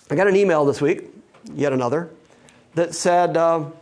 I got an email this week, yet another, that said,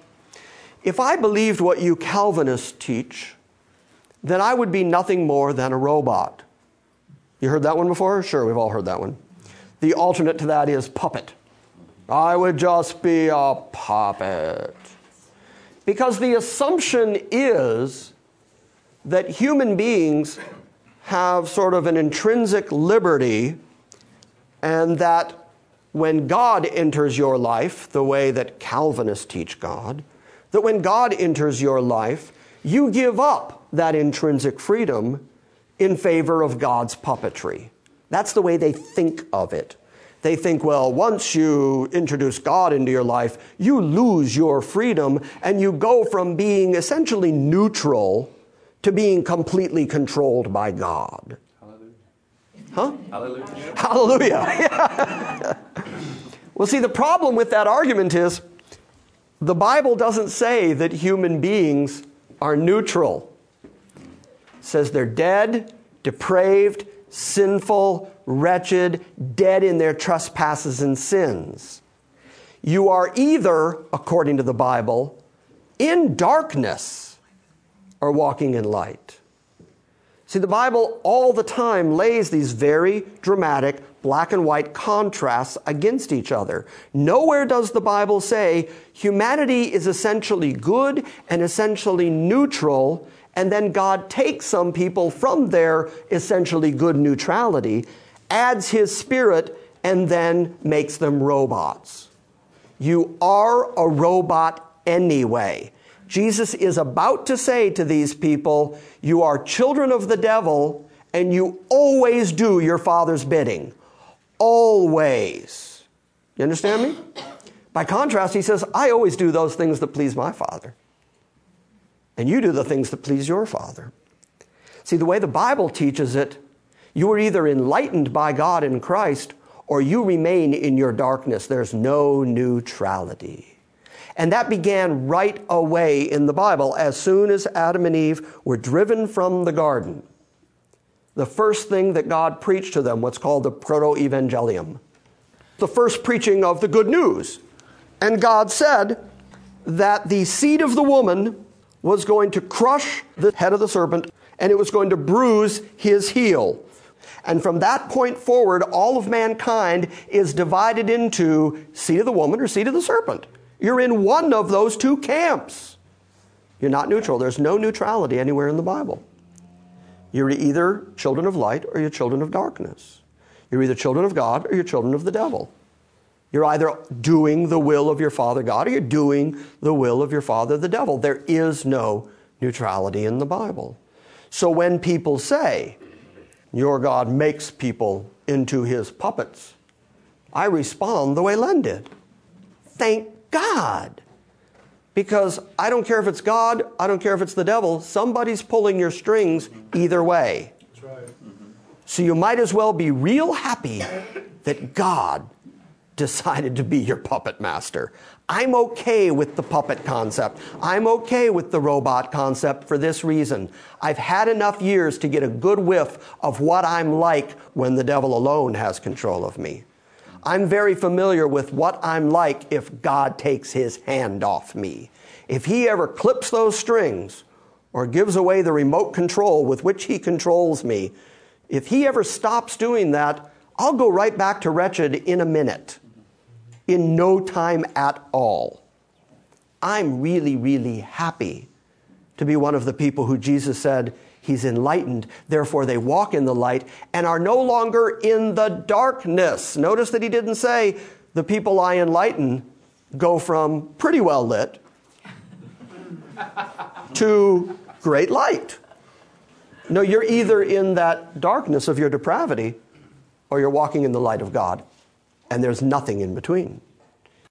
if I believed what you Calvinists teach, then I would be nothing more than a robot. You heard that one before? Sure, we've all heard that one. The alternate to that is puppet. I would just be a puppet. Because the assumption is that human beings have sort of an intrinsic liberty, and that when God enters your life, the way that Calvinists teach God, that when God enters your life, you give up that intrinsic freedom in favor of God's puppetry. That's the way they think of it. They think, well, once you introduce God into your life, you lose your freedom and you go from being essentially neutral to being completely controlled by God. Hallelujah. Huh? Hallelujah. Hallelujah. Well, see, the problem with that argument is the Bible doesn't say that human beings are neutral. It says they're dead, depraved, sinful, wretched, dead in their trespasses and sins. You are either, according to the Bible, in darkness or walking in light. See, the Bible all the time lays these very dramatic black and white contrasts against each other. Nowhere does the Bible say humanity is essentially good and essentially neutral, and then God takes some people from their essentially good neutrality, adds His Spirit, and then makes them robots. You are a robot anyway. Jesus is about to say to these people, you are children of the devil, and you always do your father's bidding. Always. You understand me? By contrast, he says, I always do those things that please my Father. And you do the things that please your Father. See, the way the Bible teaches it, you are either enlightened by God in Christ, or you remain in your darkness. There's no neutrality. And that began right away in the Bible. As soon as Adam and Eve were driven from the garden, the first thing that God preached to them, what's called the proto-evangelium, the first preaching of the good news. And God said that the seed of the woman was going to crush the head of the serpent, and it was going to bruise his heel. And from that point forward, all of mankind is divided into seed of the woman or seed of the serpent. You're in one of those two camps. You're not neutral. There's no neutrality anywhere in the Bible. You're either children of light or you're children of darkness. You're either children of God or you're children of the devil. You're either doing the will of your father God or you're doing the will of your father the devil. There is no neutrality in the Bible. So when people say, your God makes people into his puppets, I respond the way Len did. Thank God. Because I don't care if it's God, I don't care if it's the devil, somebody's pulling your strings either way. That's right. So you might as well be real happy that God decided to be your puppet master. I'm okay with the puppet concept. I'm okay with the robot concept for this reason. I've had enough years to get a good whiff of what I'm like when the devil alone has control of me. I'm very familiar with what I'm like if God takes his hand off me. If he ever clips those strings or gives away the remote control with which he controls me, if he ever stops doing that, I'll go right back to wretched in a minute, in no time at all. I'm really, really happy to be one of the people who Jesus said, he's enlightened, therefore they walk in the light and are no longer in the darkness. Notice that he didn't say the people I enlighten go from pretty well lit to great light. No, you're either in that darkness of your depravity or you're walking in the light of God, and there's nothing in between.